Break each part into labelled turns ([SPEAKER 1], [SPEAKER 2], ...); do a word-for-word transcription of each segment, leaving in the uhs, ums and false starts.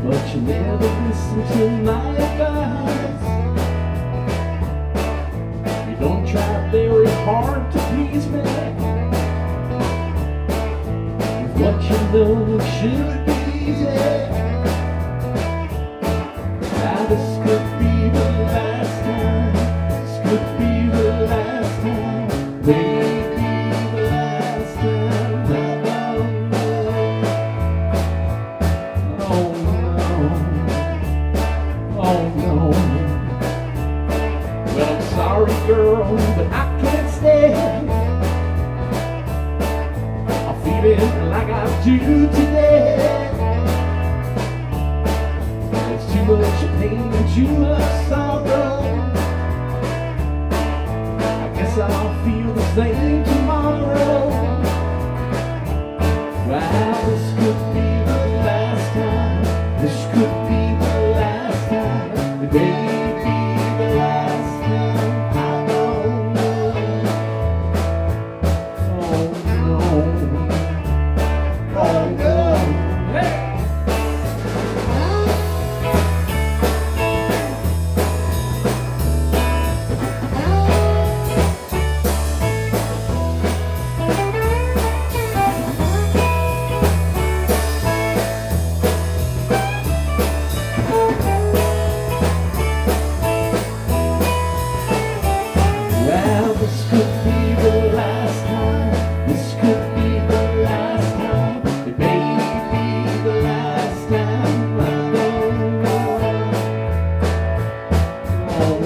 [SPEAKER 1] but you never listen to my advice. You don't try very hard to please me. With what you know it should be easy. Now this could be the last time. This could be the last time. Maybe the last time. I don't know. Oh no. Oh no. Well, I'm sorry, girl, but I can't stay. I'm feeling like I do today. There's too much pain and too much sorrow. I guess I'll feel the same tomorrow. Well, this could be the last time. This could be the last time. It may be the last time. I don't know. Oh no. Oh no. Hey! This could be the last time. This could be the last time. It may be the last time. I don't know. Oh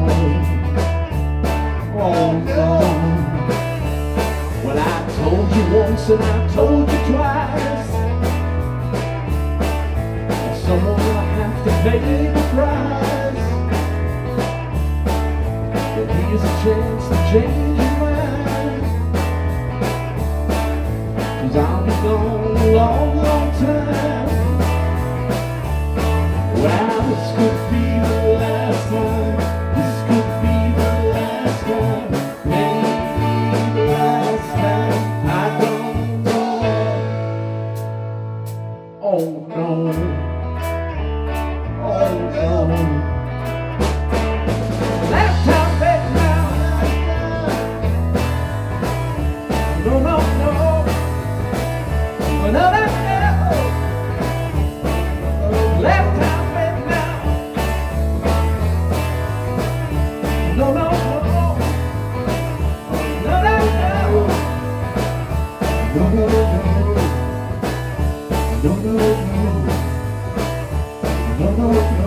[SPEAKER 1] no. Oh no. Well, I told you once and I told you twice. Someone will have to pay the price. But here's a chance to change your mind. 'Cause I'll be gone a long, long time. Well, this could be the last time. This could be the last time. Maybe the last time. I don't know. Oh no. Oh no. Last time, baby, now. No, no, no. No, no, no. Last time, baby, now. No, no, no. No, no, no. No, no, no. No, no, no. No, no, no.